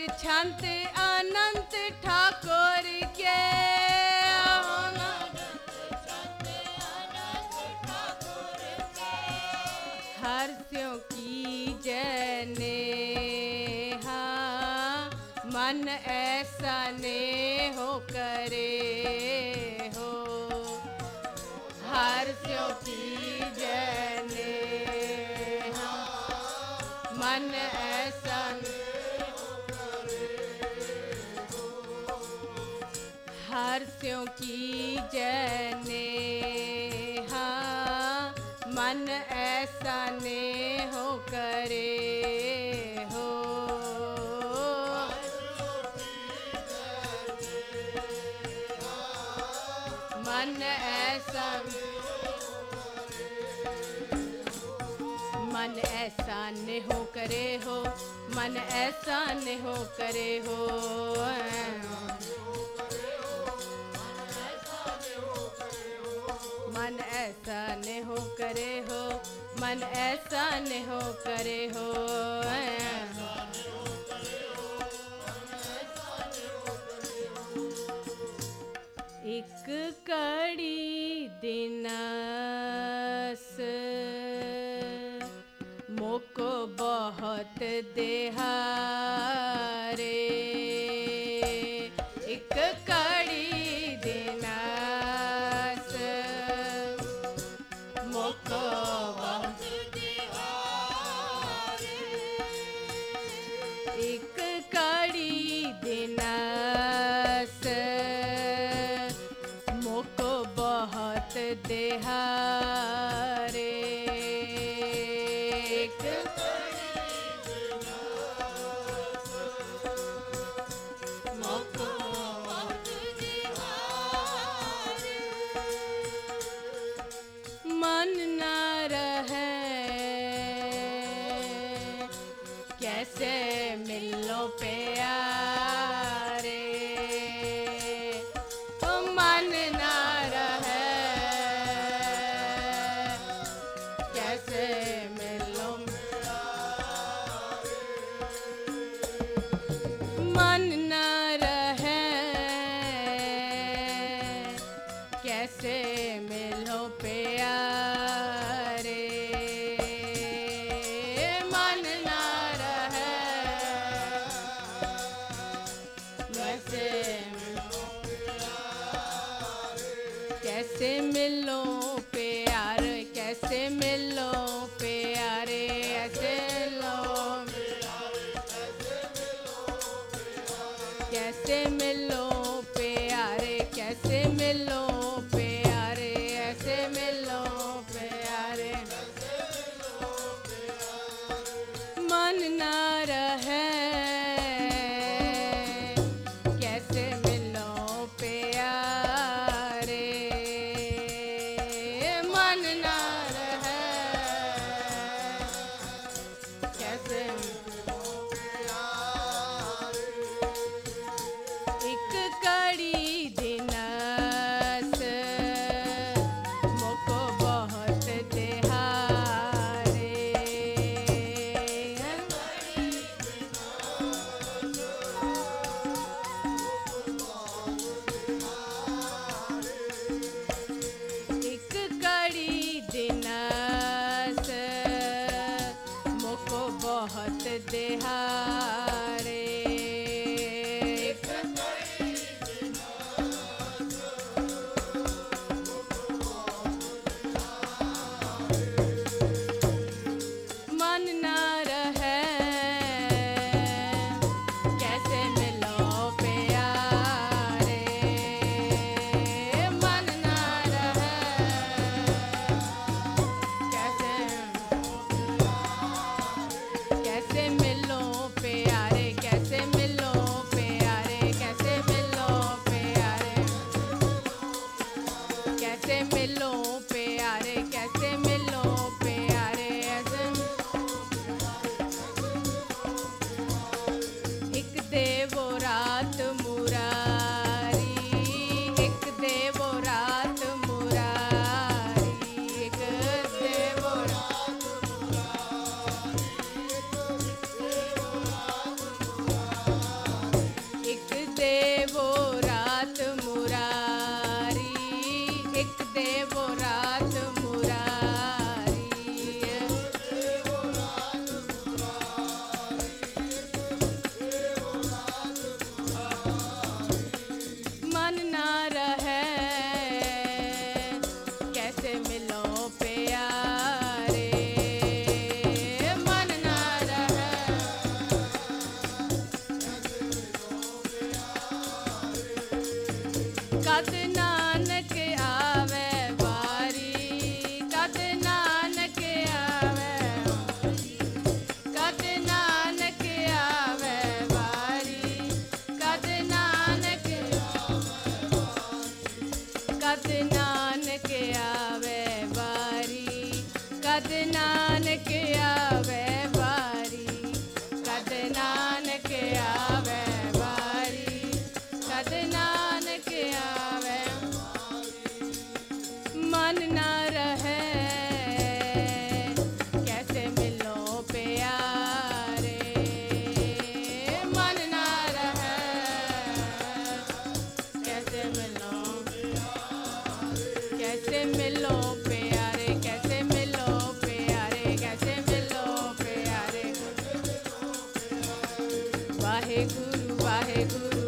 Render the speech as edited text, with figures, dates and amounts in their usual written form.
छंत अनंत ठाकुर के हर्षों की जने मन ऐसा ने हो करे हो हर्षों की जने मन ऐसा हर्षों की जने मन ऐसा ने हो करे हो मन ऐसा ने हो करे हो मन ऐसा ने हो करे हो मन ऐसा ने हो करे हो मन ऐसा ने हो करे हो एक कड़ी दिनस मोको बहुत देहारे एक कड़ी दिनस मोको बहुत एक कड़ी दिनस मोको बहुत देहारे मन न रहे कैसे मिलो प्यारे तो मन न रहे कैसे मिलो मन न रहे कैसे मिलो प्यारे मन न रहे कैसे मिलो प्यार कैसे मिलो प्यारे ऐसे लो कैसे मिलो प्यारे कैसे मिलो प्यारे ऐसे मिलो प्यारे मन न रहे कैसे मिलो प्यारे मन न रहे कैसे एक कड़ी दिनस मोको बहुत देहारे एक कड़ी दिनस मोको बहुत देहारे मन न रहे कैसे मिलो प्यारे मन न रहे कैसे मिलो प्यारे कैसे वाहे गुरु वाहे गुरु